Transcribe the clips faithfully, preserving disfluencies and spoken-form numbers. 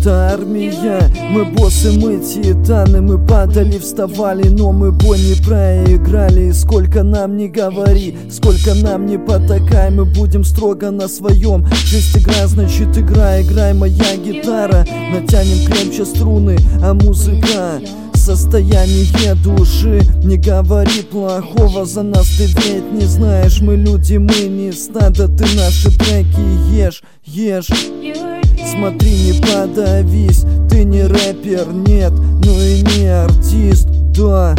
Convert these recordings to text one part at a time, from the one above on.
это армия. Мы боссы, мы титаны, мы падали, вставали, но мы бой не проиграли. Сколько нам не говори, сколько нам не потакай, мы будем строго на своем. Жизнь игра, значит игра, играй моя гитара. Натянем крепче струны, а музыка состояние души. Не говори плохого, за нас ты ведь не знаешь. Мы люди, мы не стадо, ты наши треки ешь, ешь. Смотри, не подавись, ты не рэпер, нет, ну и не артист, да.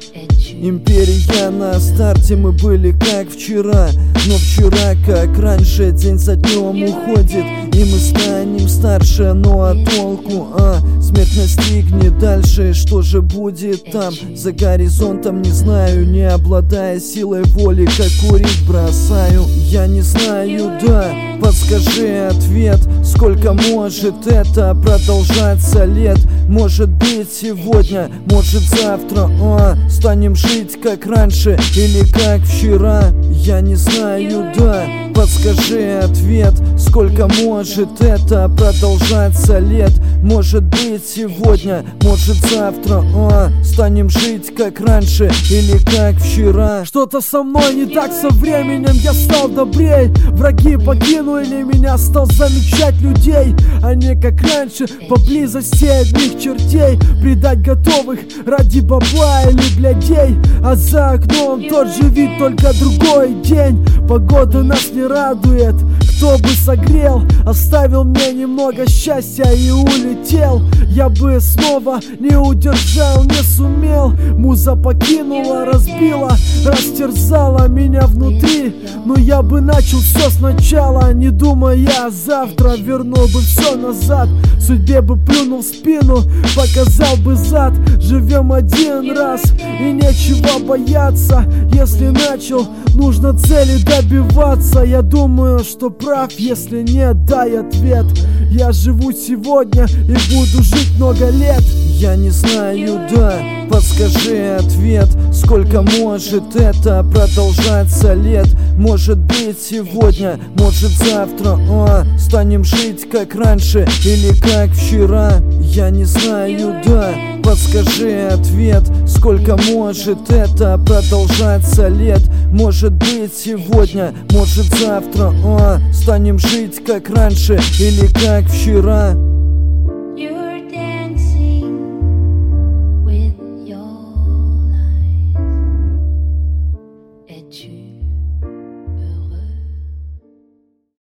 Империя на старте, мы были как вчера, но вчера как раньше, день за днем уходит, и мы станем старше, но а толку, а смерть настигнет дальше, что же будет там за горизонтом, не знаю, не обладая силой воли, как курить бросаю, я не знаю, да, подскажи ответ, сколько может это продолжаться лет, может быть сегодня, может завтра, а станем жить как раньше или как вчера, я не знаю, да, подскажи ответ, сколько может это продолжаться лет, может быть сегодня, может завтра, а станем жить как раньше или как вчера. Что-то со мной не так со временем, я стал добрей, враги покинули меня, стал замечать людей, а не как раньше, поблизости одних чертей, предать готовых ради бабла или глядей, а за окном тот же вид, только другой день. Погода нас не радует, кто бы согрел, оставил мне немного счастья и улетел. Я бы снова не удержал, не сумел. Муза покинула, разбила, растерзала меня внутри. Но я бы начал все сначала, не думая, завтра вернул бы все назад. Судьбе бы плюнул в спину, показал бы зад. Живем один раз и нечего бояться. Если начал, нужно цели добиваться. Я думаю, что прав, если нет, дай ответ. Я живу сегодня и буду жить много лет. Я не знаю, да, подскажи ответ, сколько может это продолжаться лет, может быть сегодня, может завтра, а станем жить как раньше или как вчера, я не знаю, да, подскажи ответ, сколько может это продолжаться лет, может быть сегодня, может завтра, а станем жить как раньше или как вчера.